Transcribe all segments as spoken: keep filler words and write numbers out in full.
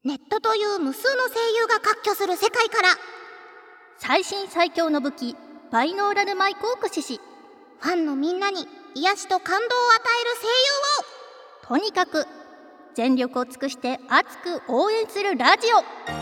ネットという無数の声優が割拠する世界から最新最強の武器バイノーラルマイクを駆使し、 ファンのみんなに癒しと感動を与える声優をとにかく全力を尽くして熱く応援するラジオ。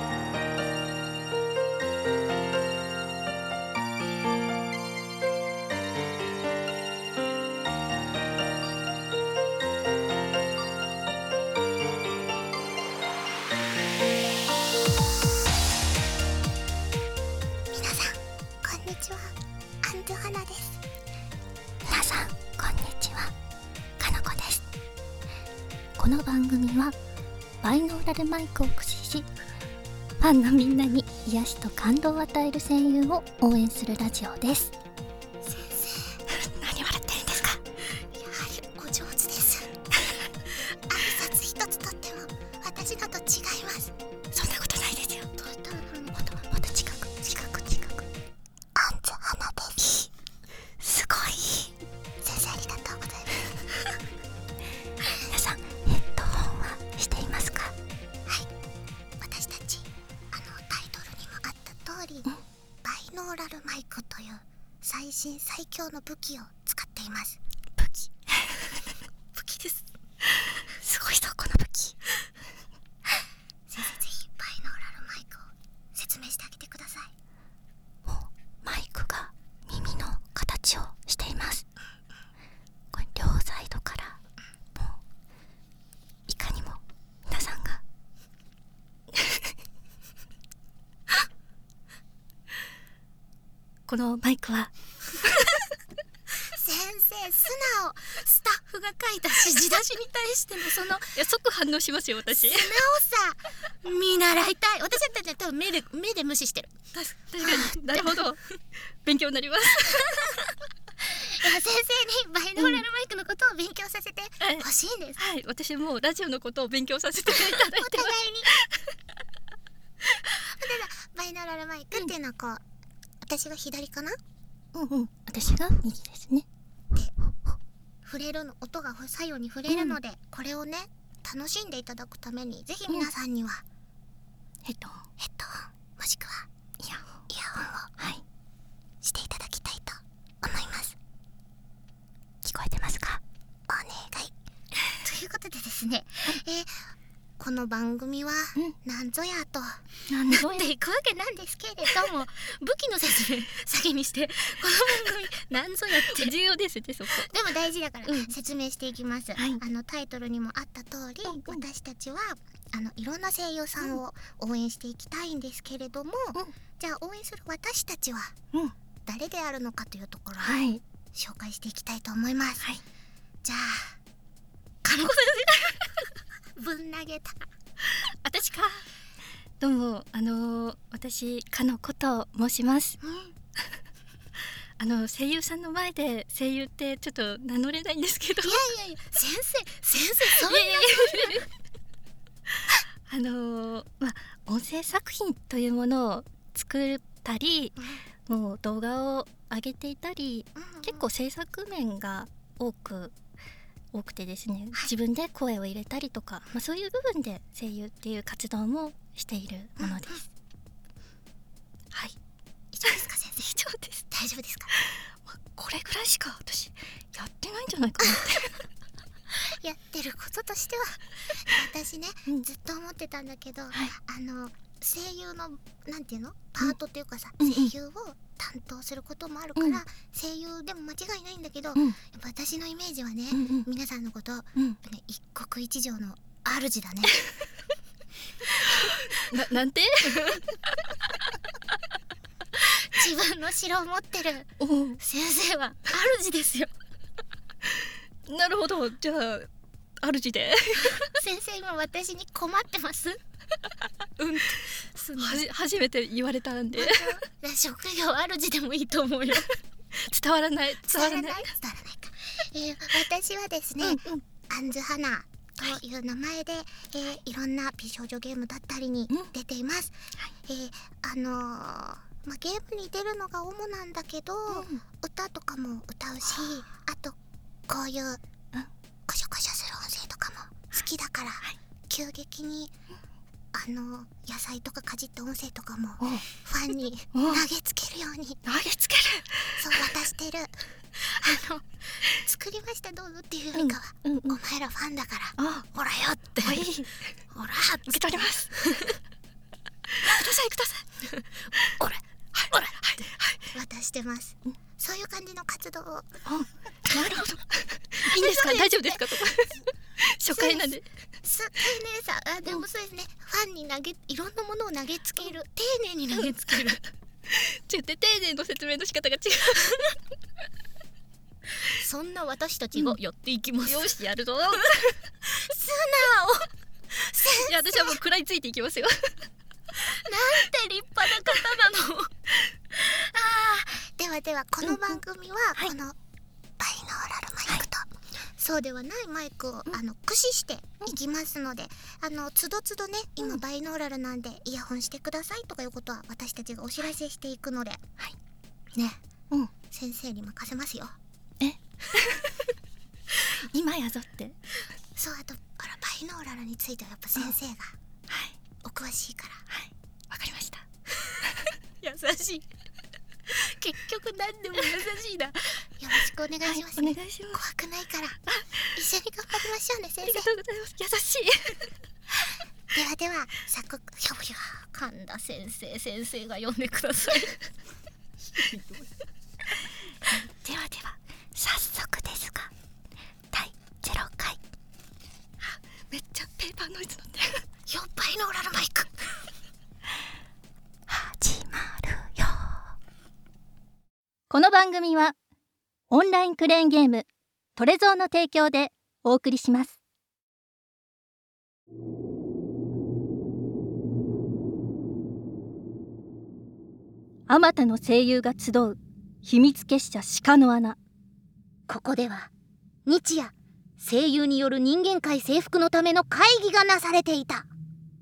この番組はバイノーラルマイクを駆使し、ファンのみんなに癒しと感動を与える声優を応援するラジオです。 先生、 何笑ってるんですか？ やはりお上手です挨拶一つとっても私のと違います。 そんなことないですよ。 どうやったらなるの？ もっともっと近く近く近く。 アンズ花です。 すごい。 先生ありがとうございます皆さんヘッドホンはしていますか？ はい、私たちあのタイトルにもあった通り、バイノーラルマイクという最新最強の武器を使っています。 武器武器です。 すごいぞこの武器先生、ぜひバイノーラルマイクを説明してあげてください。 もうマイクが耳の形をしています。これ両サイドからもういかにも皆さんがこのマイクは先生、素直。スタッフが書いた指示出しに対してのそのいや即反応しますよ私。 素直さ見習いたい。私だったら多分目で目で無視してる。 確かになるほど勉強になりますいや、先生にバイノーラルマイクのことを勉強させてほしいんです。 はい、私もラジオのことを勉強させていただいてます。 お互いにただバイノーラルマイクっていうのはこう、私が左かな、 うんうん、私が右ですね。 触れるの、音が左右に触れるので、うん、これをね楽しんでいただくためにぜひ皆さんには、うん、 ヘッドホンヘッドホンもしくはイヤホンイヤホンを、 はい、 していただきたいと思います。 聞こえてますか？ お願いということでですね、えー、この番組はなんぞやとなんなっていくわけなんですけれども、武器の説明先にして、この番組なんぞやって重要ですねそこ。 でも大事だからうん説明していきます、 はい、 あのタイトルにもあった通り、 うんうん、 私たちはあのいろんな声優さんを応援していきたいんですけれども、 うん、じゃあ応援する私たちは誰であるのかというところを紹介していきたいと思います、はい、じゃあ金子先生ぶん投げた私か。どうも、あのー、私かのこと申します、うん、あの声優さんの前で声優ってちょっと名乗れないんですけど。 いやいやいや、先生先生そういうあのー、まあ音声作品というものを作ったり、うん、もう動画を上げていたり、うんうん、結構制作面が多く多くてですね、はい、自分で声を入れたりとか、まあ、そういう部分で声優っていう活動もしているものです、うんうん、はい。 以上ですか先生？ 以上です。 大丈夫ですか？ まあ、これぐらいしか私やってないんじゃないかなってやってることとしては私ね、うん、ずっと思ってたんだけど、はい、あの声優のなんていうのパートっていうかさ、うん、声優を担当することもあるから、うん、声優でも間違いないんだけど、うん、やっぱ私のイメージはね、うんうん、皆さんのこと、うん、ね、一国一城の主だねな, なんて自分の城を持ってる先生は主ですよなるほど、じゃあ主で先生今私に困ってますうんはじ初めて言われたんで職業主でもいいと思うよ伝わらない伝わらない伝わらないか、えー、私はですね、うんうん、アンズハナという名前で、はい、えー、いろんな美少女ゲームだったりに出ています、うん、はい、えー、あのーまあ、ゲームに出るのが主なんだけど、うん、歌とかも歌うし、あとこういう、うん、コショコショする音声とかも好きだから、はい、急激にああの野菜とかかじった音声とかもおうファンに投おうげつけるように投げつける。 そう渡してる。あの作りましたどうぞっていうよりかは、 うんうんうんお前らファンだからあほらよってあいいほら受け取ります。くださいください。 ほらはいほらはいはい。 渡してます、うん、そういう感じの活動を。 あ、なるほど。いいんですか、大丈夫ですかとか。初回なんで。 す丁寧さあでもそうですね、ファンに投げいろんなものを投げつける、丁寧に投げつける。 ちょっと丁寧の説明の仕方が違う。 そんな私たちがやっていきます、 うん、よしやるぞ。 素直。 いや私はもう食らいついていきますよ。 なんて立派な方なの。あーではではこの番組はこのバイノーラルマイクと、はい、そうではないマイクを、うん、あの駆使していきますので、あのつどつどね今バイノーラルなんでイヤホンしてくださいとかいうことは私たちがお知らせしていくので、はい、ね、うん、先生に任せますよ。 え今やぞって。 そうあとあらバイノーラルについてはやっぱ先生が、はい、お詳しいから。 はい、わかりました。 優しい。結局何でも優しいな。よろしくお願いします、ね、 はい、お願いします。 怖くないから一緒に頑張りましょうね先生。 ありがとうございます。優しい。 ではでは早速ひょひょ神田先生先生が呼んでください。 ではでは早速ですがだいゼロかい。めっちゃペーパーノイズ乗ってる。 よバイノーラルマイク。 始まるよ。この番組はオンラインクレーンゲームトレゾーの提供でお送りします。あまたの声優が集う秘密結社鹿の穴。 ここでは日夜声優による人間界征服のための会議がなされていた。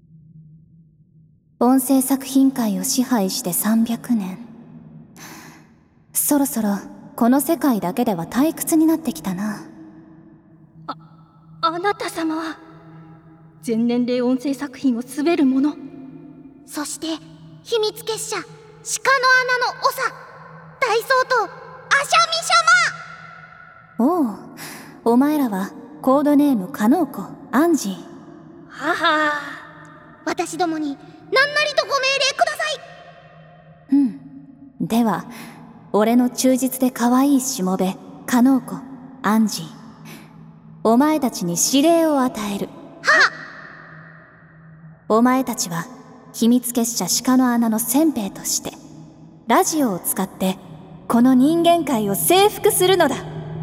音声作品界を支配してさんびゃくねん。そろそろこの世界だけでは退屈になってきたな。 あ、あなた様は全年齢音声作品を滑る者。 そして秘密結社鹿の穴の長大僧とアシャミシャマ。 おう、お前らはコードネームカノーコ、アンジー。 はは私どもに何なりとご命令ください。 うん、では俺の忠実で可愛いしもべカノーコ、アンジー、お前たちに指令を与える。 はっ。 お前たちは秘密結社鹿の穴の先兵としてラジオを使ってこの人間界を征服するのだ。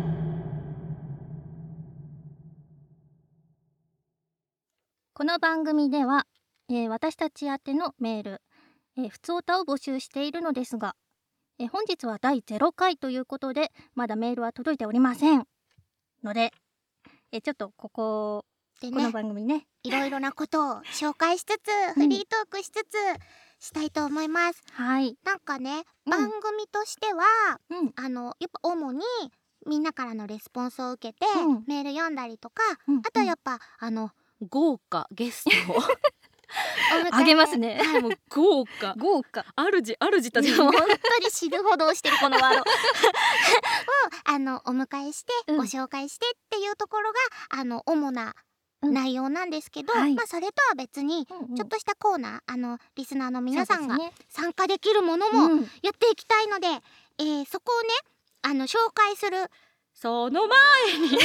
この番組では、えー、私たち宛てのメール、えー、ふつおたを募集しているのですが、えー、本日はだいゼロかいということでまだメールは届いておりませんので、えー、ちょっとここで、ね、この番組ねいろいろなことを紹介しつつフリートークしつつしたいと思います、 うん、はい。 なんかね、うん、番組としては、うん、あのやっぱ主にみんなからのレスポンスを受けて、うん、メール読んだりとか、うん、あとやっぱあの豪華ゲストをあげますね。 はい、もう豪華豪華主主たちが本当に死ぬほどしてるこのワードをあのお迎えして、うん、ご紹介してっていうところがあの主な内容なんですけど、うん、まあそれとは別にちょっとしたコーナー、あのリスナーの皆さんが参加できるものもやっていきたいので、うん、えー、そこをねあの紹介するその前に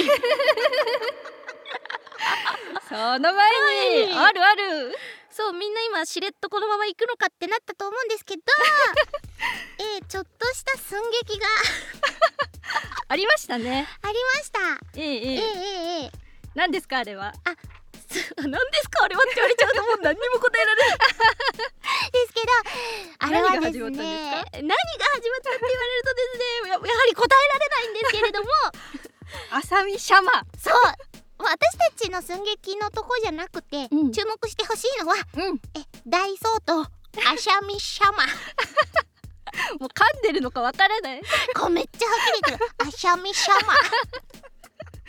その前にあるある。 そうみんな今しれっとこのまま行くのかってなったと思うんですけどえー、ちょっとした寸劇がありましたね。 ありました。 えええええええ何ですかあれは。 あ何ですかあれはって言われちゃうともう何にも答えられないですけど、あれはですね、何が始まったんって言われるとですね や, やはり答えられないんですけれどもあさみシャマ。 そう私たちの寸劇のとこじゃなくて、うん、注目してほしいのは、うん、え大僧とアシャミシャマもう噛んでるのかわからないこうめっちゃはっきり言ってるアシャミシャマ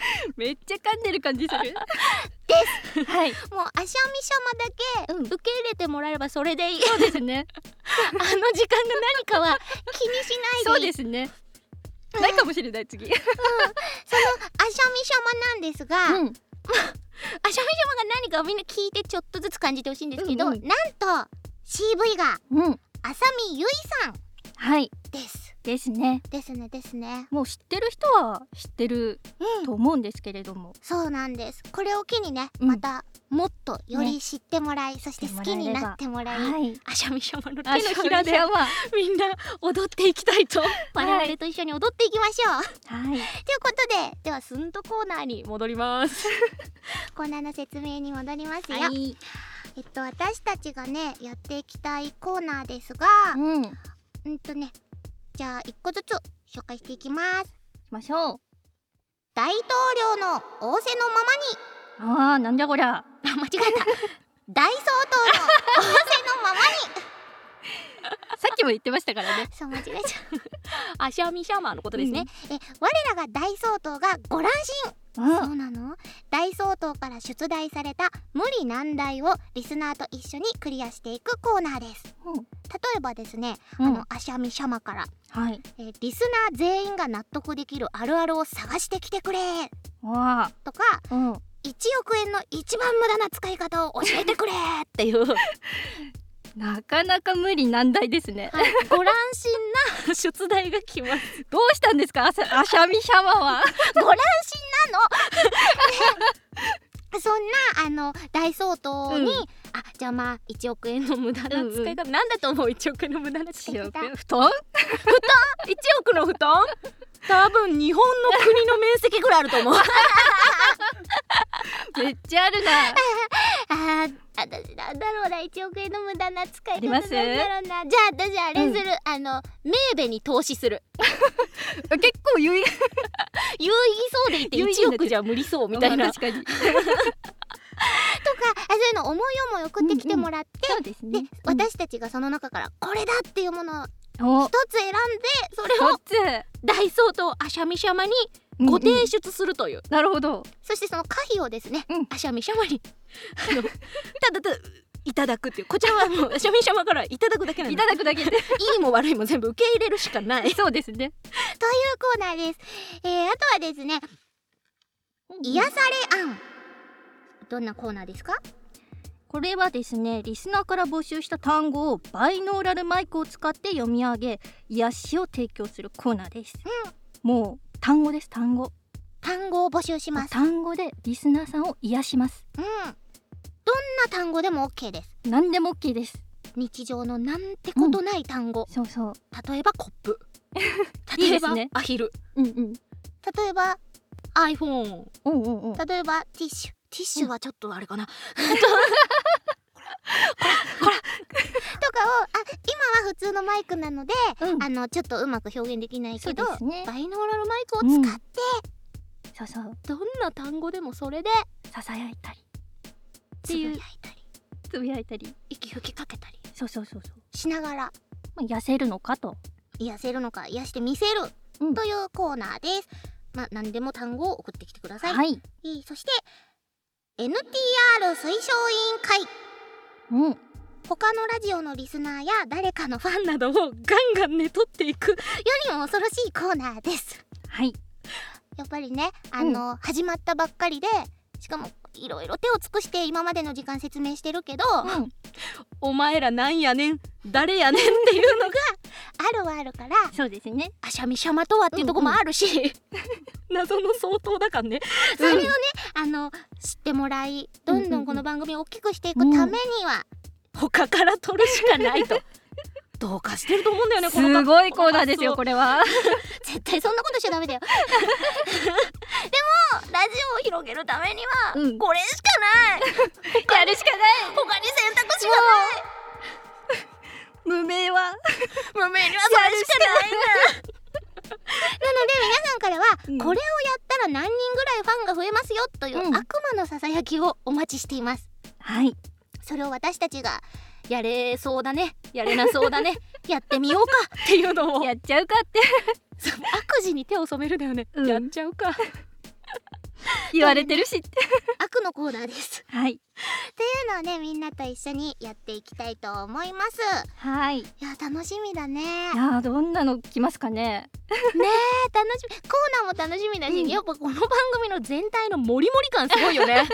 めっちゃ噛んでる感じするですはい、 もうアシャミシャマだけうん受け入れてもらえればそれでいい、 そうですねあの時間が何かは気にしないでいい。 そうですねないかもしれない次、うん、 そのアシャミシャマなんですが、 うん、 アシャミシャマが何かをみんな聞いてちょっとずつ感じてほしいんですけど、 うんうん、 なんと シーブイ がうん浅見ゆいさんはいですですねですねですねもう知ってる人は知ってるうんと思うんですけれども、 そうなんです。これを機にね、 うんまたもっとより知ってもらい、そして好きになってもらい、 はいアシャミシャマの手あのひらではみんな踊っていきたいと、我々と一緒に踊っていきましょう、 はいということで、ではスンとコーナーに戻りますコーナーの説明に戻りますよ、 はい、 えっと私たちがねやっていきたいコーナーですが、 うんしうんとねじゃあ一個ずつ紹介していきます。 ましょう。 大統領の仰せのままに、 あーなんじゃこりゃあ間違えた大総統の仰せのままにさっきも言ってましたからねそう間違えちゃうアシャミシャマーのことですね、 え我らが大総統がご乱心、 あそうなの。大総統から出題された無理難題をリスナーと一緒にクリアしていくコーナーです。 うん例えばですね、 うんあのアシャミシャマから、 はいえーリスナー全員が納得できるあるあるを探してきてくれわとか、 あうんいちおくえんの一番無駄な使い方を教えてくれっていうなかなか無理難題ですね、 はい、ご乱心な出題が来ますどうしたんですかアシャアシャミシャマはご乱心なのそんなあの大総統に、 うんあじゃあまあいちおくえんの無駄な使い方、うんうん、なんだと思ういちおくえんの無駄な使い方布団いちおくの布団多分日本の国の面積ぐらいあると思うめっちゃあるなあー私なんだろうないちおくえんの無駄な使い方なんだありますろうな。じゃあ私あれする、うん、あのメーベに投資する結構有意有意義そうでいていちおくじゃ無理そうみたいな確かにとかあそういうの思い思い送ってきてもらって、 うんうん、そうですね、 で私たちがその中からこれだっていうものをお一つ選んでそれを大総統アシャミシャマにご提出するという、うんうん、 なるほど。 そしてその可否をですね、 うん、 アシャミシャマにあのただただいただくっていう、こちらはもうアシャミシャマからいただくだけなんでいただくだけでいいも悪いも全部受け入れるしかないそうですねというコーナーです。えー、あとはですね、癒され案、どんなコーナーですか？ これはですね、リスナーから募集した単語をバイノーラルマイクを使って読み上げ癒しを提供するコーナーです、うん、もう単語です。単語単語を募集します。 単語でリスナーさんを癒します。 うん、どんな単語でも OK です。 何でも OK です。 日常のなんてことない単語、 うん、そうそう。 例えばコップ例えばいいですね、 アヒル、 うんうん、 例えば iPhone、 うんうんうん、 例えばティッシュティッシュはちょっとあれかな、うん、 とかをあ今は普通のマイクなので、うん、あのちょっとうまく表現できないけど、ね、バイノーラルマイクを使って、うん、 そうそうどんな単語でもそれでささやいたりつぶやいたりつぶやいたり息吹きかけたりそうそうそうそうしながら、 まあ、癒せるのかと癒せるのか癒してみせる、うん、というコーナーです。まあ何でも単語を送ってきてください。 はい、 えー、そして エヌティーアール 推奨委員会、 うん、 他のラジオのリスナーや誰かのファンなどをガンガンねとっていく世にも恐ろしいコーナーです。 はい、 やっぱりねあの、うん、始まったばっかりで、しかもいろいろ手を尽くして今までの時間説明してるけど、 うん、 お前らなんやねん誰やねんっていうのがあるはあるから、 そうですね、 アシャミシャマとはっていうとこもあるし、うんうん、謎の相当だからねそれをね、うん、あの知ってもらいどんどんこの番組を大きくしていくためには、 うん、他から取るしかないとどうかしてると思うんだよね。このすごいコーナーですよこれは絶対そんなことしちゃダメだよでもラジオを広げるためには、うん、これしかないやるしかない他に選択肢がない無名は無名にはそれしかないんだなので皆さんからは、うん、これをやったら何人ぐらいファンが増えますよという、うん、悪魔のささやきをお待ちしています。 はい、 それを私たちがやれそうだねやれなそうだねやってみようかっていうのをやっちゃうかって悪事に手を染めるだよね、うん、やっちゃうか言われてるしって悪のコーナーです。 はい。 っていうのをね、みんなと一緒にやっていきたいと思います。 はい。いや楽しみだね。 やーどんなの来ますかね。 ねえ楽しみ。コーナーも楽しみだし、うん、やっぱこの番組の全体のモリモリ感すごいよね。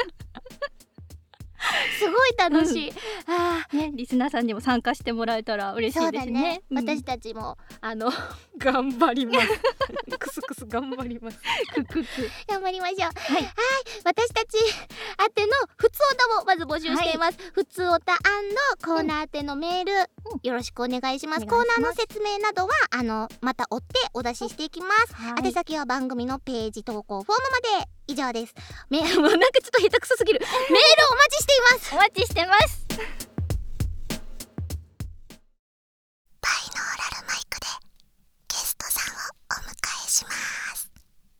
すごい楽しい、うん、あね、リスナーさんにも参加してもらえたら嬉しいですね。そうだね、 うん、私たちもあの頑張りますクスクス頑張りますククク頑張りましょう。はい、はい、私たち宛てのふつおたもまず募集しています。はい、ふつおた&コーナー宛てのメール、うん、よろしくお願いします。コーナーの説明などはあのまた追ってお出ししていきます。はい、宛先は番組のページ投稿フォームまで。以上です。メールもなんかちょっと下手くそすぎる。メールお待ちしています。 お待ちしてます。 バイノーラルマイクでゲストさんをお迎えします。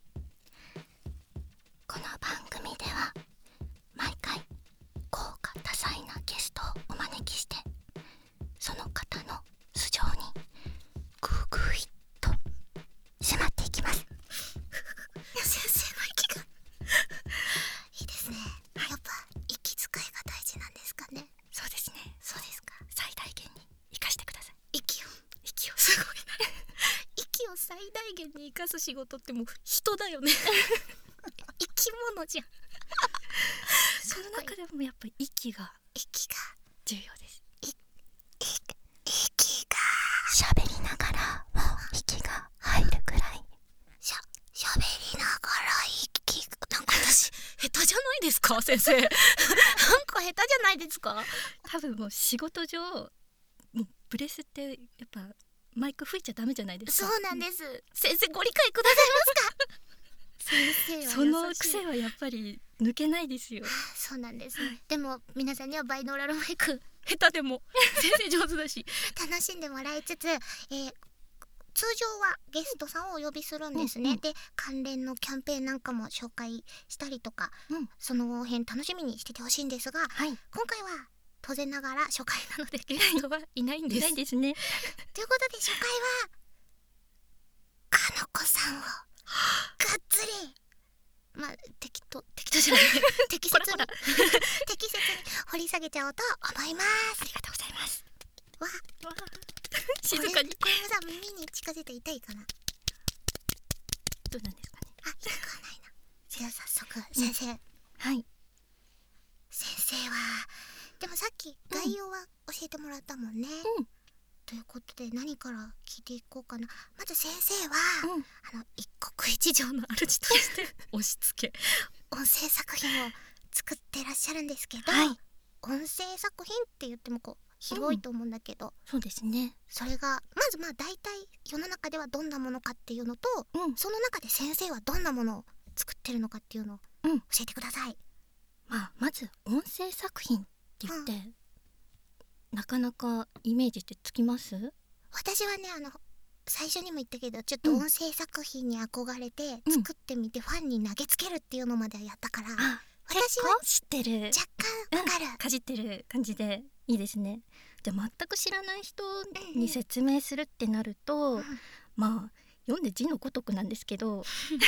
この番組では毎回豪華多彩なゲストをお招きして、その方の素性にグーグーイッと迫っていきます。 先生の息がいいですね。やっぱ息遣いが大事なんですかね。 そうですね。 そうですか。 最大限に生かしてください。 息を息をすごいな息を最大限に生かす仕事ってもう人だよね生き物じゃんその中でもやっぱり息が息が重要です。 いい息が喋りながらもう息が入るくらい。 しゃ喋りながら息がなんか私下手じゃないですか先生なんか下手じゃないですか。 多分もう仕事上もうブレスってやっぱマイク吹いちゃダメじゃないですか。 そうなんです、うん、先生ご理解くださいますか先生はその癖はやっぱり抜けないですよ。 そうなんです、ね、でも皆さんにはバイノーラルマイク下手でも先生上手だし楽しんでもらいつつ、えー、通常はゲストさんをお呼びするんですね、うんうん、で関連のキャンペーンなんかも紹介したりとか、うん、その辺楽しみにしててほしいんですが、はい、今回は当然ながら初回なのでゲストはいないんです。いないですねということで初回はかのこさんをがっつりまあ適当適当じゃない適切に適切に掘り下げちゃおうと思います。 ありがとうございます。 わわ静かにこれもさ耳に近づいて痛いかな。 どうなんですかね。 あ、痛くはないな。じゃあ早速先生、うん、 はい先生はでもさっき概要は教えてもらったもんね、うん、ということで何から聞いていこうかな。まず先生は、うん、あの一国一城の主として押し付け音声作品を作ってらっしゃるんですけど、はい、音声作品って言ってもこう広いと思うんだけど、うん、 そうですね。 それがまずまあ大体世の中ではどんなものかっていうのと、うん、その中で先生はどんなものを作ってるのかっていうのを教えてください。 まあ、まず音声作品って言って、うん、なかなかイメージってつきます？ 私はねあの最初にも言ったけどちょっと音声作品に憧れて作ってみてファンに投げつけるっていうのまでやったから、うん、私は知ってる、 若干わかる、 うん、かじってる感じでいいですね。じゃあ全く知らない人に説明するってなると、うん、まあ読んで字のごとくなんですけど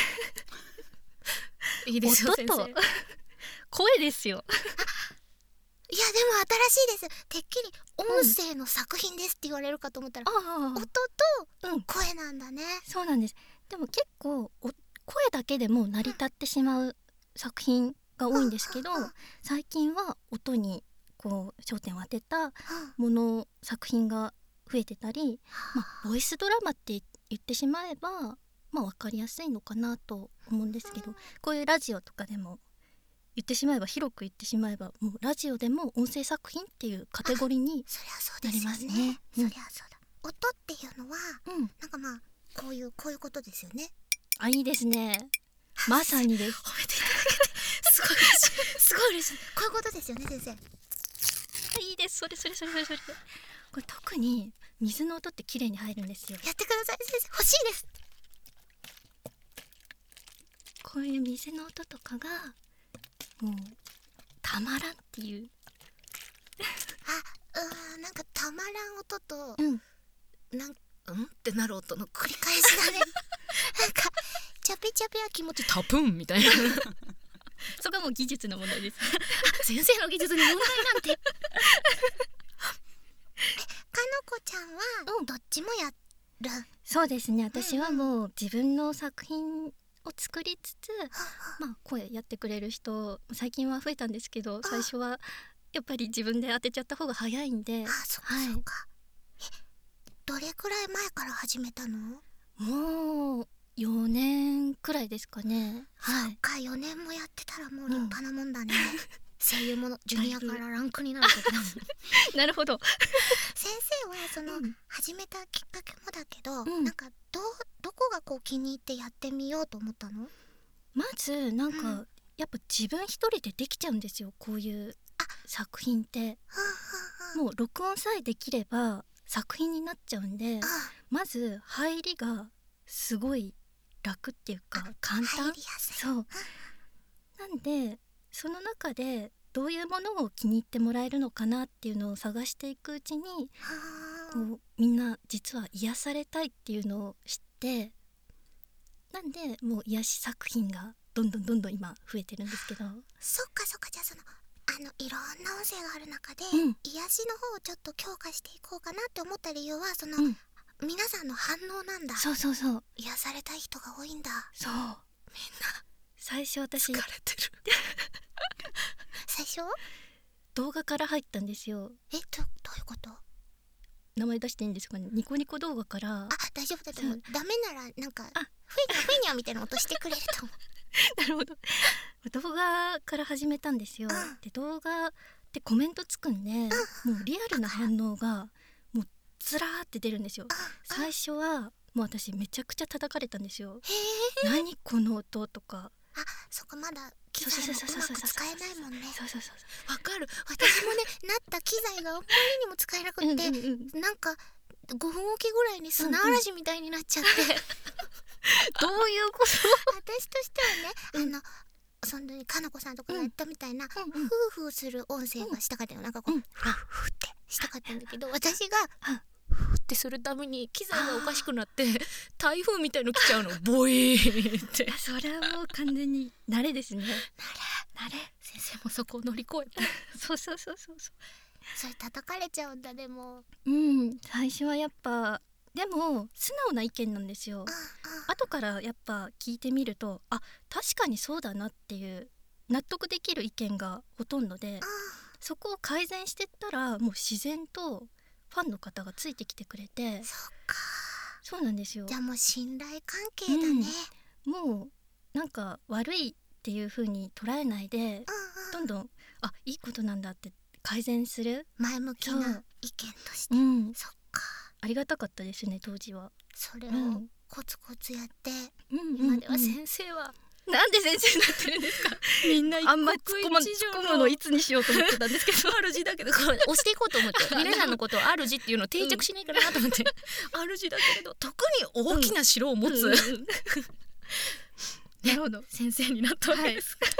いいですよ音と声ですよいやでも新しいです。てっきり音声の作品ですって言われるかと思ったら、うん、音と声なんだね、 うん、そうなんです。でも結構声だけでも成り立ってしまう作品が多いんですけど、うん、最近は音にこう焦点を当てたもの作品が増えてたり、まあ、ボイスドラマって言ってしまえば、まあ、分かりやすいのかなと思うんですけど、こういうラジオとかでも言ってしまえば広く言ってしまえばもうラジオでも音声作品っていうカテゴリーになりますね。 そりゃそうだ。音っていうのは、うん、なんかまあこういうこういうことですよね。 あ、いいですね。まさにです。 褒めていただけてすごい嬉しいすごい嬉しい。こういうことですよね先生。 いいです。それそれそれそれそれ。これ特に水の音って綺麗に入るんですよ。 やってください先生、欲しいです。 こういう水の音とかがもうたまらんっていうあ、うーん、なんかたまらん音と、 うん、 なんうんってなる音の繰り返しだねなんかちちゃぺちゃぺは気持ちタプンみたいなそこはもう技術の問題です。 先生の技術に問題なんて。 かのこちゃんはどっちもやる、 そうですね、私はもう自分の作品を作りつつ、まあ声やってくれる人最近は増えたんですけど、最初はやっぱり自分で当てちゃった方が早いんで。 あ、そっかそっか、はい、えどれくらい前から始めたの？ もうよねんくらいですかね。はい。 そっか、よねんもやってたらもう立派なもんだね、うん、声優ものジュニアからランクになることだもんなるほど先生はその、うん、始めたきっかけもだけど、 うん、 なんかどどこがこう気に入ってやってみようと思ったの？ まずなんか、うん、やっぱ自分一人でできちゃうんですよ、こういう作品って。もう録音さえできれば作品になっちゃうんで、まず入りがすごい楽っていうか簡単。そうなんで、その中でどういうものを気に入ってもらえるのかなっていうのを探していくうちに、こうみんな実は癒されたいっていうのを知って、なんでもう癒し作品がどんどんどんどん今増えてるんですけど。 そっかそっか、じゃあそのあのいろんな音声がある中で、 うん、 癒しの方をちょっと強化していこうかなって思った理由はその、うん、皆さんの反応なんだ。 そうそうそう、 癒されたい人が多いんだ。 そう、みんな最初私疲れてる最初動画から入ったんですよ。 え、ど, どういうこと？ 名前出していいんですかね？ニコニコ動画から。 あ、大丈夫だと思う。ダメならなんかフェニャフェニャみたいな音してくれると思うなるほど動画から始めたんですよ、うん、で動画ってコメントつくんで、うん、もうリアルな反応がもうずらーって出るんですよ、うん、最初はもう私めちゃくちゃ叩かれたんですよ。何この音とか。 あ、そこまだ機材もうまく使えないもんね。 そうそうそうそう、 わかる。私もねなった機材があんまりにも使えなくって、うんうんうん、なんかごふんおきぐらいに砂嵐みたいになっちゃって、うんうんどういうこと？ 私としてはね、あのそんなにかなこさんとかがやったみたいな、うん、フーフーする音声がしたかったよ。なんかこう、うん、フーフーってしたかったんだけど、私がフーってするために機材がおかしくなって台風みたいの来ちゃうの。ボイーってそれはもう完全に慣れですね。慣れ慣れ。先生もそこを乗り越えてそうそうそうそうそう、 それ叩かれちゃうんだ。でもうん最初はやっぱでも素直な意見なんですよ。後からやっぱ聞いてみると、あ、確かにそうだなっていう納得できる意見がほとんどで、そこを改善してったらもう自然とファンの方がついてきてくれて。 そっか、 そうなんですよ。 じゃあもう信頼関係だね、 うん、もうなんか悪いっていう風に捉えないで、うんうん、どんどんあ、いいことなんだって改善する前向きな意見として、うん、そっか、 ありがたかったですね当時は。 それをコツコツやって、 うん、 今では先生は、 うん、なんで先生になってるんですかみんな一あんまり突っ込むのいつにしようと思ってたんですけど主だけどこう押していこうと思って皆さんのことを主っていうのを定着しないかなと思って、うん、主だけれど特に大きな城を持つ、うんうんうんなるほど、 先生になったわけです、はい、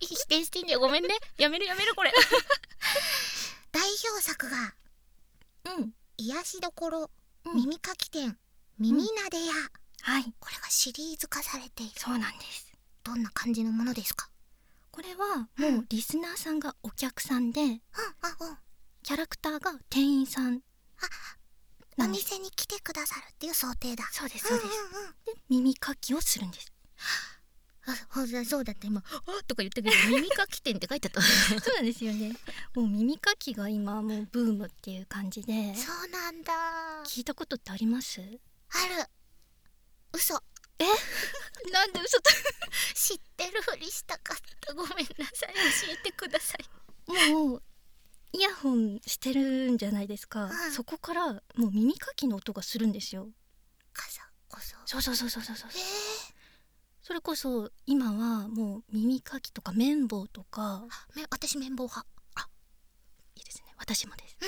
否定していいんだよ、ごめんね、やめるやめるこれ代表作が、うん、癒しどころ、うん、耳かき店、耳なで屋、うん、はい、これがシリーズ化されている。 そうなんです。 どんな感じのものですか？ これはもうリスナーさんがお客さんで、うん、あ、うん、キャラクターが店員さん、 あ、お店に来てくださるっていう想定だ。 そうですそうです、うんうんうん、で耳かきをするんです。 あ、そうだって今あとか言ったけど耳かき店って書いてあったそうなんですよね。もう耳かきが今もうブームっていう感じで。 そうなんだ。 聞いたことってあります？ ある。嘘。 えなんで嘘と知ってるふりしたかった。ごめんなさい、教えてください。 もうイヤホンしてるんじゃないですか、うん、そこからもう耳かきの音がするんですよ。 カサコソ。 そうそうそうそうそうそう、 えーそれこそ今はもう耳かきとか綿棒とか。 め私綿棒派。 あ、いいですね、私もです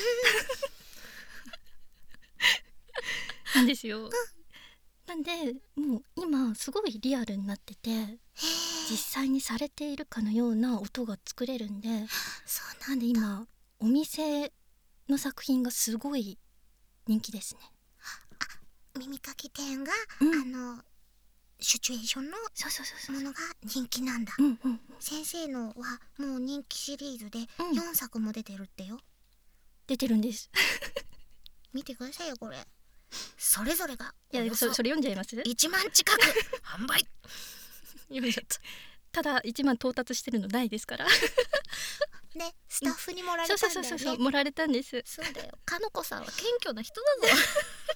なんですよ、うん、なんでもう今すごいリアルになってて、実際にされているかのような音が作れるんで、 そうなんで今お店の作品がすごい人気ですね。 あ、耳かき店が、うん、あのシチュエーションのそうそうそうそう。 ものが人気なんだ。 うんうんうん。 先生のはもう人気シリーズでうんよんさくも出てるってよ。 出てるんです。 見てくださいよこれ。それぞれがいやおよそそそれ読んじゃいます。 いちまん近く販売。 読んじゃった。 ただいちまん到達してるのないですから。 ね、スタッフにもられたそんだよね。 うそうそうそうもられたんです。 そうだよ。 かのこさんは謙虚な人だぞ。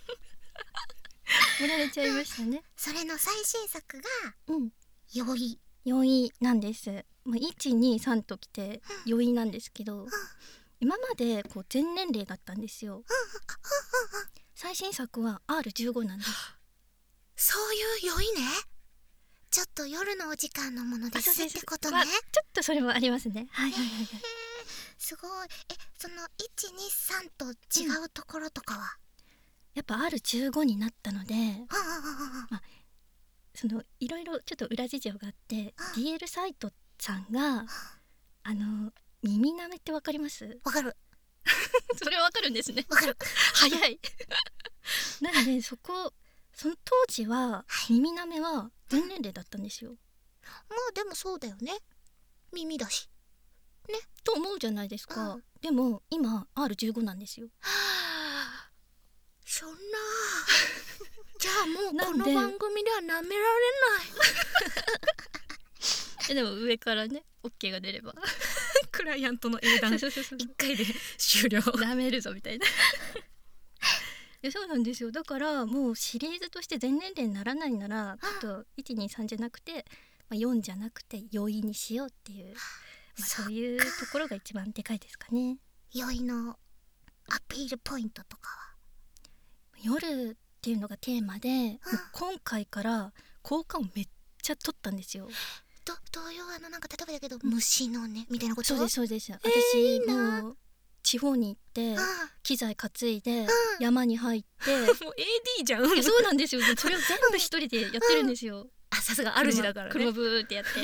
もられちゃいましたね。 それの最新作がうん。 よい。 よいなんです。もういち、に、さんときてよいなんですけど、今までこう全年齢だったんですよ。最新作は アールじゅうご なんです。 そういうよいね。ちょっと夜のお時間のものですってことね。 まあちょっとそれもありますね。はいはいはいはい。 すごい。え、そのいち、に、さんと違うところとかは、 やっぱ アールじゅうご になったので、 うんうんうんうんそのいろいろちょっと裏事情があって、ディーエル サイトさんがあの耳なめってわかります？ わかるそれわかるんですね。 わかる。 早い。なのでそこその当時は耳なめは全年齢だったんですよ。 まあでもそうだよね。耳だし。 と思うじゃないですか。 うんでも今 アールじゅうご なんですよ。 はあ、そんな。じゃあもうなんでこの番組では舐められない。 えでも上からね オーケー が出ればクライアントの英断そうそうそうそう一回で終了。 ダメるぞみたいな。いやそうなんですよ。だからもうシリーズとして全年齢にならないならちょっといち、に、さんじゃなくて、まあ、よんじゃなくてよいにしようっていう、まあ、そういうところが一番でかいですかね。 よいのアピールポイントとかは。 夜っていうのがテーマで、もう今回から効果をめっちゃ取ったんですよ。 どどういうあのなんか例えばだけど、虫のねみたいなこと。 そうですそうです。私、 いいなもう地方に行ってうん機材担いで山に入って、 もう エーディー じゃん。 いやそうなんですよ。それを全部一人でやってるんですよ。 あ、さすが主だからね。 車ブーってやって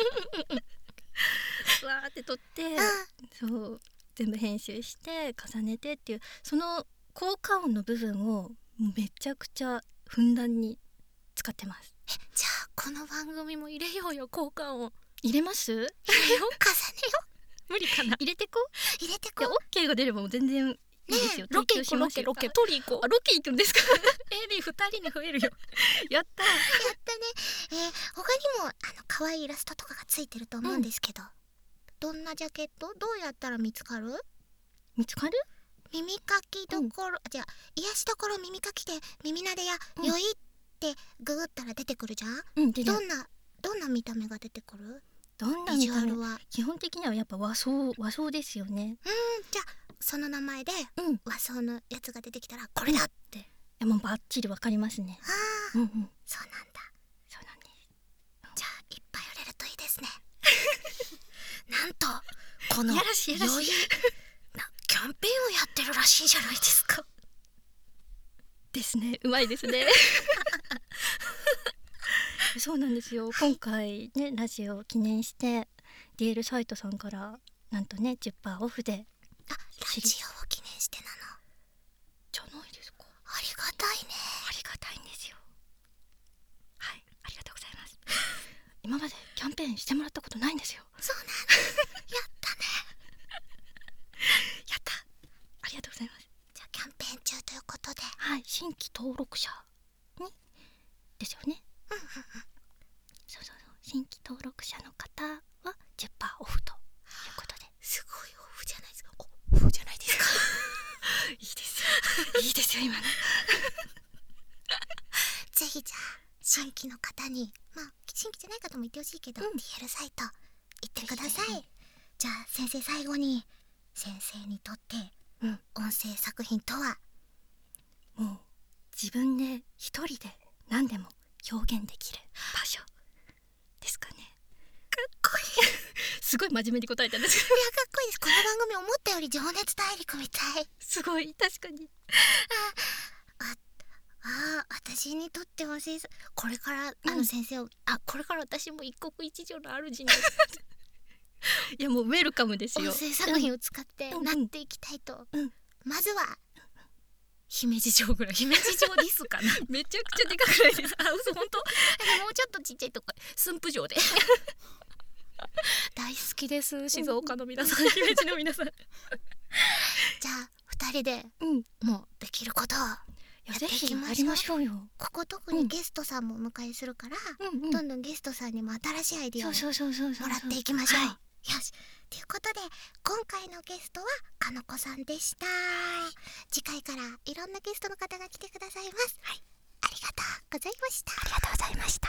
わーって撮ってそう全部編集して重ねてっていうその効果音の部分をめちゃくちゃふんだんに使ってます。 じゃあこの番組も入れようよ、効果音。 入れます？ 入れよう、重ねよ無理かな。 入れてこう。入れてこいや オーケー が出ればもう全然いいですよ。 ロケ行こうロ提供しますよケロケ取り行こう。 あロケ行くんですか？ エーディー 二人に増えるよ。 やったー。 やったね。えー、他にもあの可愛いイラストとかがついてると思うんですけど、どんなジャケットどうやったら見つかる？ 見つかる？ 耳かきどころ、あじゃあ癒しどころ耳かきで耳なでや、 うんよいってググったら出てくるじゃん。 うん出る。 どんなどんな見た目が出てくる？ どんなビ見た目ジュアルは。 基本的にはやっぱ和装和装ですよね。 じゃあその名前でうん。い和装のやつが出てきたらこれだって。 やもうバッチリわかりますね。 ああ、 うんうん。 そうなんだ。 そうなんです。 じゃあいっぱい売れるといいですね。なんとこのやらしいやらしいよいなキャンペーンをやってるらしいじゃないですか。 ですね。うまいですね。そうなんですよ。今回ねラジオを記念して ディーエル サイトさんからなんとね じゅっパーセント オフであ、ラジオを記念してなの。 じゃないですか。 ありがたいね。 ありがたいんですよ。はい、ありがとうございます。今までキャンペーンしてもらったことないんですよ。 そうなんだ。やったね。 やった。ありがとうございます。 じゃあキャンペーン中ということで。 はい、新規登録者にですよね。そうそうそう、新規登録者の方は じゅっパーセント オフということで。 すごいオフじゃないですか。オフじゃないですか。 いいですよ。いいですよ今の。 ぜひじゃあ新規の方に、まあ新規じゃない方も言ってほしいけど、 うんディーエル サイト行ってください。 ぜひぜじゃあ先生最後に先生にとってうん音声作品とは？ もう自分で一人で何でも表現できる場所ですかね。 かっこいい。いやすごい真面目に答えたんですけど。 かっこいいです。この番組思ったより情熱大陸みたい。 すごい確かに。 ああ、私にとっては先生これからあうんの先生を、 あ、これから私も一国一城の主にいやもうウェルカムですよ。 音声作品を使ってうんなっていきたいと、 うんまずは姫路城ぐらい。姫路城ディスかな。 めちゃくちゃでかくないですか？ あ、嘘、本当。もうちょっとちっちゃいとこ、駿府城で。大好きです、静岡の皆さん、姫路の皆さん。 じゃあ二人でうんもうできることをやっていきましょう。 ぜひやりましょうよ。 ここ特にゲストさんもお迎えするから、 うんうんどんどんゲストさんにも新しいアイディアをそうそうそうそうそうもらっていきましょう。 はいよし、ということで今回のゲストはかのこさんでした。次回からいろんなゲストの方が来てくださいます。はい、ありがとうございました。 ありがとうございました。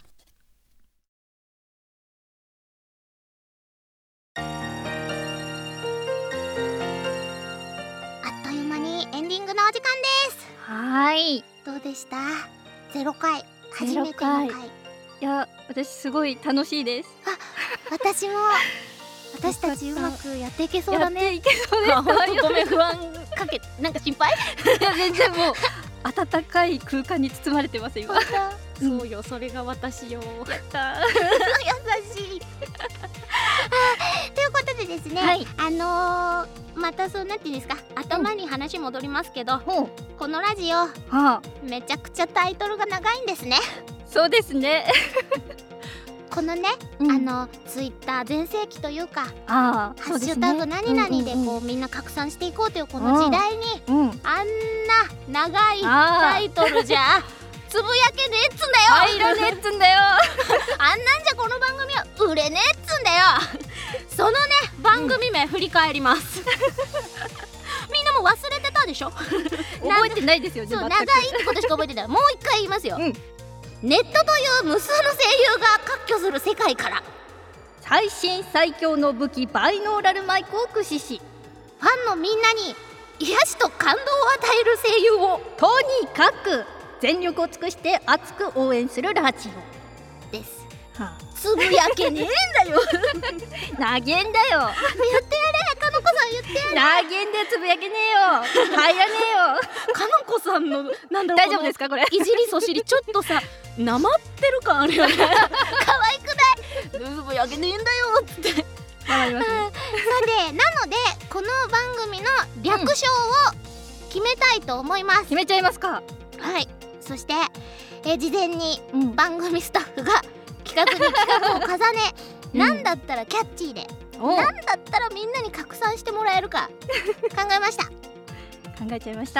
あっという間にエンディングのお時間です。 はい。 どうでした？ゼロかい、初めての回。 いや、私すごい楽しいです。 私も私たちうまくやっていけそうだね。 やっていけそうです。 ごめん、不安かけ、なんか心配。 いや全然もう温かい空間に包まれてます今。 そうよ、それが私よ。 やった優しい。ということでですね、 はいあのー、またそうなんていうんですか、頭に話戻りますけど、 ほう。 このラジオはあ、 めちゃくちゃタイトルが長いんですね。 そうですね。 このね、 うんあのツイッター全盛期というか、 ああ、 ハッシュタグ何々でこう、みんな拡散していこうというこの時代に、 うん、うん、 あんな長いあタイトルじゃつぶやけねえっつんだよ。 入らねえっつんだよ。 あんなんじゃこの番組は売れねえっつんだよ。そのね、番組名振り返ります。みんなもう忘れてたでしょ。 覚えてないですよね。 そう、 全長くいってことしか覚えてない。もう一回言いますよ、 うんネットという無数の声優が割拠する世界から、 最新最強の武器バイノーラルマイクを駆使し、 ファンのみんなに癒しと感動を与える声優をとにかく全力を尽くして熱く応援するラジオです。 はあ、 つぶやけねえんだよ。 投げんだよ。 言ってやれ、かのこさん言ってやれ。 投げんでつぶやけねえよ。入らねえよ。 かのこさんのなんだろう、 大丈夫ですかこれ。 いじりそしりちょっとさ、なまってる感あるよね。 可愛くない？ つぶやけねえんだよっつって。 頑張りますね。 さて、なのでこの番組の略称を決めたいと思います。 決めちゃいますか。 はい。そして、えー事前にうん。 番組スタッフが企画に企画を重ね、 うんなんだったらキャッチーで、 おう、 なんだったらみんなに拡散してもらえるか考えました。 考えちゃいました。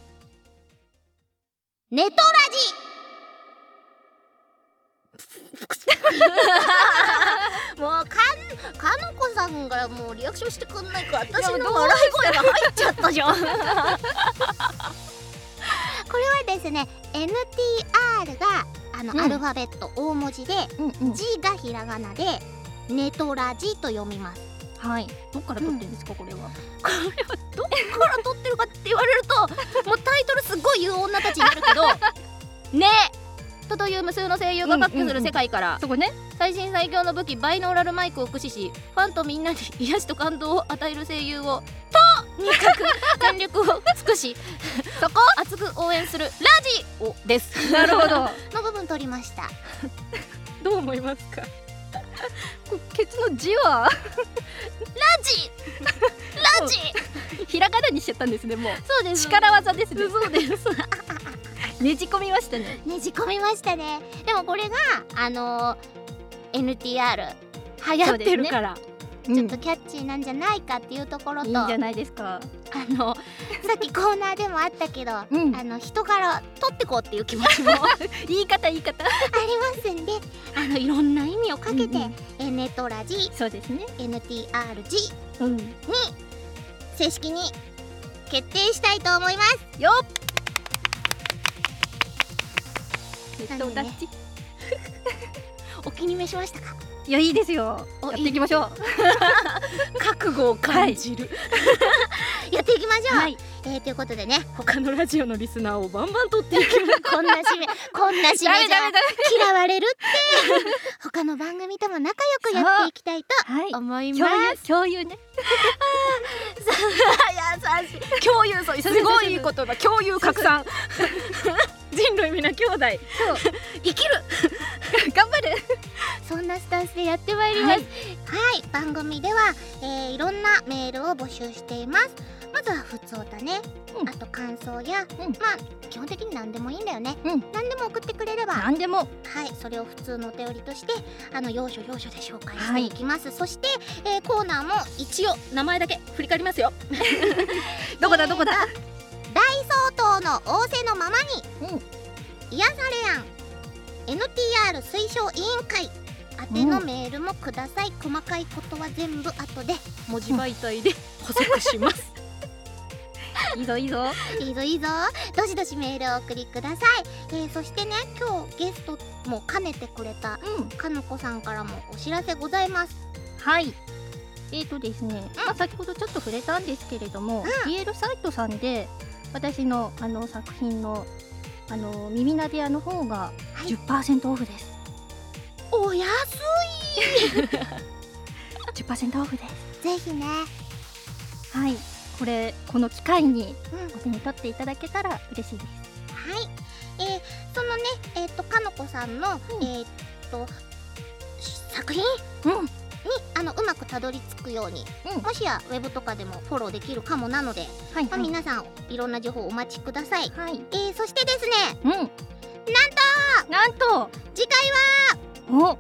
ネトラジ。もうかんかのこさんがもうリアクションしてくんないから私の笑い声が入っちゃったじゃん。これはですね、 エヌティーアール があの、 うんアルファベット大文字で、 うんうん。 G がひらがなでネトラジと読みます。 はい。どっから撮ってるんですかこれは。 これはどっから撮ってるかって言われるともうタイトルすごい言う女たちになるけどねえという無数の声優が割拠する世界から、 そこね。 最新最強の武器バイノーラルマイクを駆使し、ファンとみんなに癒しと感動を与える声優をとにかく全力を尽くしそこを熱く応援するラジオです。 なるほど。 の部分取りました。 どう思いますか。こケツの字はラジラジひらがなにしちゃったんですね。もうそうです。 力技ですね。 そうですねじ込みましたね。 ねじ込みましたね。でもこれがあのー、エヌティーアール 流行ってるから、 うんちょっとキャッチーなんじゃないかっていうところと、 いいんじゃないですか。 あのさっきコーナーでもあったけど、 うんあの人柄取ってこうっていう気持ちもあ言い方言い方。 りますんで、あのいろんな意味をかけて、 うんうんえネトラジそうですね。 エヌティーアールジうん。 に正式に決定したいと思います。 よっ。ネットなんでねダッチ。 お気に召しましたか？ いやいいですよ。 おやっていきましょう。 覚悟を感じる。 やっていきましょう。 はい。 えー、ということでね、 他のラジオのリスナーをバンバン取っていく。 こんな締めこんな締めじゃダメダメダメ。 嫌われるって他の番組とも仲良くやっていきたいとはい。 思いま共有す。 共有ね。 優しい。 共有、そう、すごいいい言葉。共有拡散。人類皆兄弟。 そう生きる。 頑張る。 そんなスタンスでやってまいります。はい、はい、番組では、えー、いろんなメールを募集しています。 まずは普通だね、 うんあと感想や、 うんまあ基本的に何でもいいんだよね、 うん何でも送ってくれれば、 何でも。 はい、それを普通のお便りとしてあの要所要所で紹介していきます、そして、えーコーナーも一応名前だけ振り返りますよ。 どこだどこだ。 大相当の仰せのままに、 うん癒されやん エヌティーアール 推奨委員会宛てのメールもください、細かいことは全部後で文字媒体で補足します。 いいぞいいぞ。 いいぞいいぞ、どしどしメールをお送りください、えー、そしてね今日ゲストも兼ねてくれたうんかのこさんからもお知らせございます。 はい。えーとですね、まあ、先ほどちょっと触れたんですけれども、 うんディーエル サイトさんで私のあの作品のあの耳なで屋の方がはいじゅっパーセント オフです。 お安じゅっパーセント オフです。 い、ぜひね、 はい。これこの機会にうん、 お手に取っていただけたら嬉しいです。 はい、えー、そのねえっ、とかのこさんの、 うんえっ、と作品うんにあのうまくたどり着くように、 うんもしやウェブとかでもフォローできるかもなので、 はいまあ、皆さんいろんな情報お待ちください。 はい。 えー、そしてですね、 うん。なんとなんと次回おは豪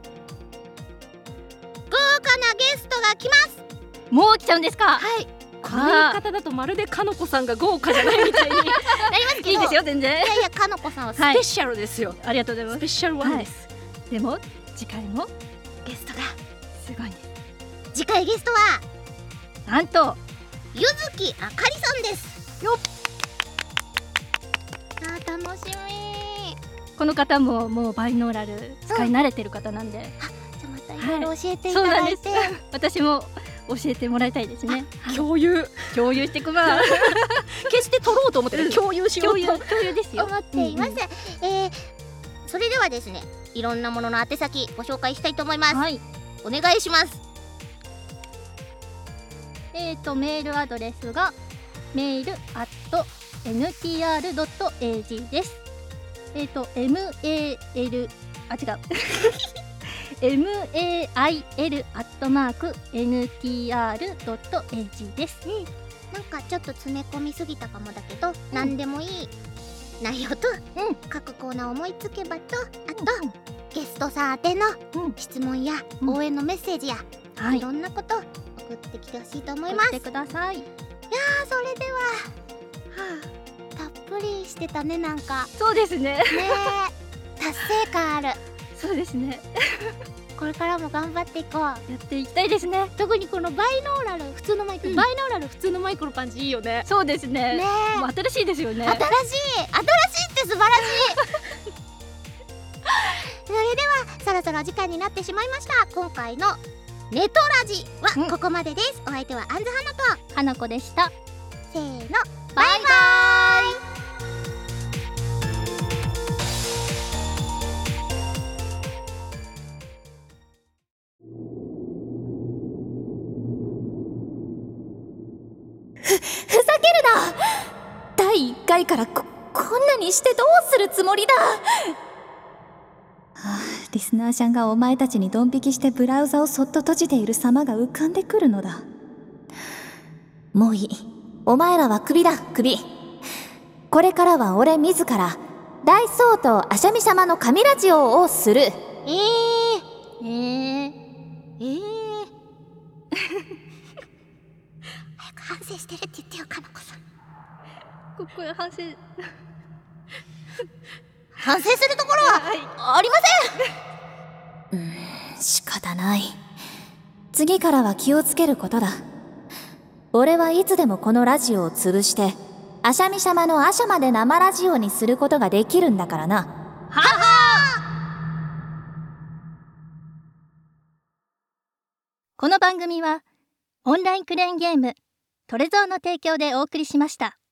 華なゲストが来ます。 もう来ちゃうんですか。 はい、 この言い方だとまるでかのこさんが豪華じゃないみたいになりますけどいいですよ全然。 いやいやかのこさんはスはいスペシャルですよ。 ありがとうございます。 スペシャルワンです。 でも次回もゲストが、 すごいんです。 次回ゲストはなんとゆずきあかりさんです。 よっ、 あー楽しみ。 この方ももうバイノーラル使い慣れてる方なんで、 じゃあまたいろいろ教えていたそうなんですだいて、 私も教えてもらいたいですね。はい共有。 共有してくば決して取ろうと思ってない、 うん共有しよ共有うと。 共有ですよ。 思っています、 うんうんえー、それではですねいろんなものの宛先ご紹介したいと思います、 はい。 お願いします。 えーとメールアドレスがメールアット エヌティーアールドットエージー です。えーと エムエーエル あ違うエムエーアイエル アットマーク エヌティーアールドットエージー です。 なんかちょっと詰め込みすぎたかもだけど、何でもいい内容と、 うん各コーナー思いつけばと、あと、 うんゲストさん宛てのうん質問やうん応援のメッセージや、、 はいい。 ろんなこと送ってきてほしいと思います。 送ってください。 あーそれでは、はあ、たっぷりしてたねなんかそうですね。 ねえ達成感ある。 そうですね。 これからも頑張っていこう。 やっていきたいですね。 特にこのバイノーラル普通のマイク、 うんバイノーラル普通のマイクの感じいいよね。 そうですね。 ねえもう新しいですよね。 新しい新しいって素晴らしいそれではそろそろ時間になってしまいました。今回のネトラジうんはここまでです。お相手はあんずはなと、 花子でした。 せーのバイバイ。 ふざけるな。だいいっかいからここんなにしてどうするつもりだ。はあ、リスナーちゃんがお前たちにドン引きしてブラウザをそっと閉じている様が浮かんでくるのだ。もういい。お前らはクビだ、クビ。これからは俺自ら大相当アシャミ様の神ラジオをする。 えー、 えー、 えー早く反省してるって言ってよかなこさん。 ここで反省。 反省するところはありません。 うーん、仕方ない。次からは気をつけることだ。俺はいつでもこのラジオを潰してアシャミ様のアシャまで生ラジオにすることができるんだからな。 この番組はオンラインクレーンゲームトレゾーの提供でお送りしました。